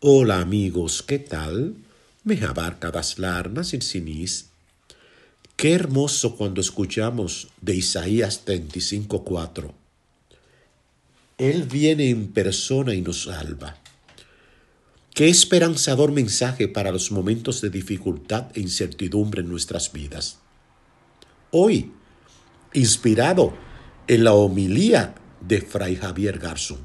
Hola amigos, ¿qué tal? Me abarca Daslar Nasir. Qué hermoso cuando escuchamos de Isaías 35:4. Él viene en persona y nos salva. Qué esperanzador mensaje para los momentos de dificultad e incertidumbre en nuestras vidas. Hoy, inspirado en la homilía de Fray Javier Garzón.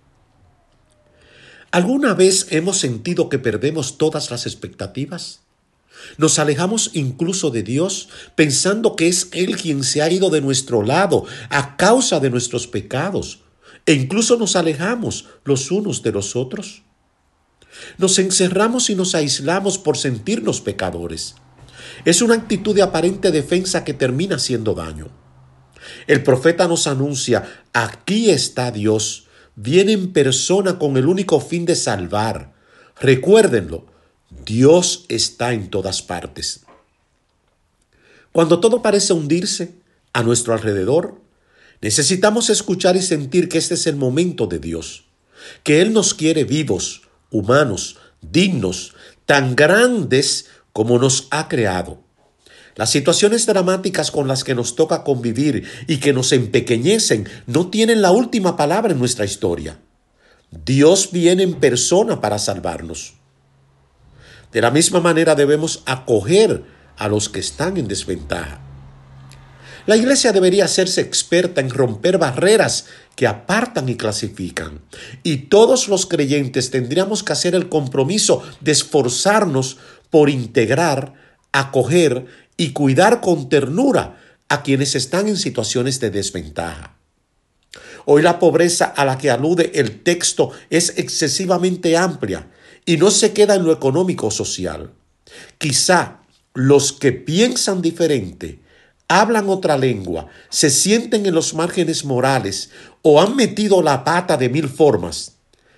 ¿Alguna vez hemos sentido que perdemos todas las expectativas? Nos alejamos incluso de Dios, pensando que es Él quien se ha ido de nuestro lado a causa de nuestros pecados, e incluso nos alejamos los unos de los otros. Nos encerramos y nos aislamos por sentirnos pecadores. Es una actitud de aparente defensa que termina haciendo daño. El profeta nos anuncia: aquí está Dios, viene en persona con el único fin de salvar. Recuérdenlo, Dios está en todas partes. Cuando todo parece hundirse a nuestro alrededor, necesitamos escuchar y sentir que este es el momento de Dios, que Él nos quiere vivos, humanos, dignos, tan grandes como nos ha creado. Las situaciones dramáticas con las que nos toca convivir y que nos empequeñecen no tienen la última palabra en nuestra historia. Dios viene en persona para salvarnos. De la misma manera debemos acoger a los que están en desventaja. La iglesia debería hacerse experta en romper barreras que apartan y clasifican. Y todos los creyentes tendríamos que hacer el compromiso de esforzarnos por integrar, acoger y cuidar con ternura a quienes están en situaciones de desventaja. Hoy la pobreza a la que alude el texto es excesivamente amplia y no se queda en lo económico o social. Quizá los que piensan diferente, hablan otra lengua, se sienten en los márgenes morales o han metido la pata de mil formas.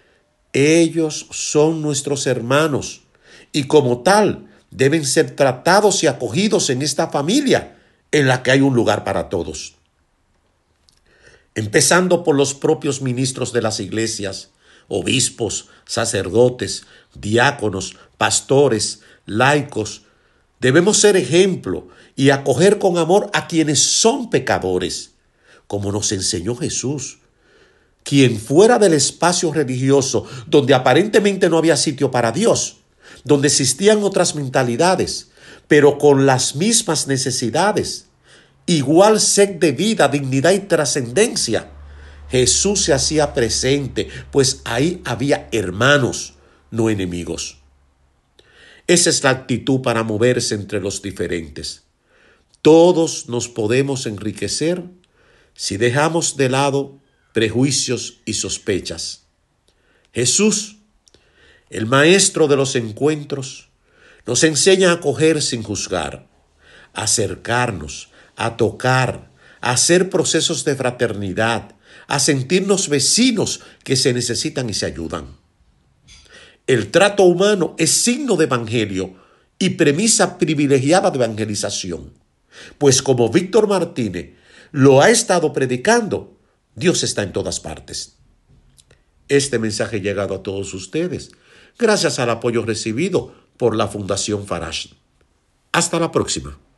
Ellos son nuestros hermanos y como tal deben ser tratados y acogidos en esta familia en la que hay un lugar para todos. Empezando por los propios ministros de las iglesias, obispos, sacerdotes, diáconos, pastores, laicos. Debemos ser ejemplo y acoger con amor a quienes son pecadores, como nos enseñó Jesús, quien fuera del espacio religioso, donde aparentemente no había sitio para Dios, donde existían otras mentalidades, pero con las mismas necesidades, igual sed de vida, dignidad y trascendencia, Jesús se hacía presente, pues ahí había hermanos, no enemigos. Esa es la actitud para moverse entre los diferentes. Todos nos podemos enriquecer si dejamos de lado prejuicios y sospechas. Jesús, el maestro de los encuentros, nos enseña a acoger sin juzgar, a acercarnos, a tocar, a hacer procesos de fraternidad, a sentirnos vecinos que se necesitan y se ayudan. El trato humano es signo de evangelio y premisa privilegiada de evangelización. Pues como Víctor Martínez lo ha estado predicando, Dios está en todas partes. Este mensaje ha llegado a todos ustedes gracias al apoyo recibido por la Fundación Farash. Hasta la próxima.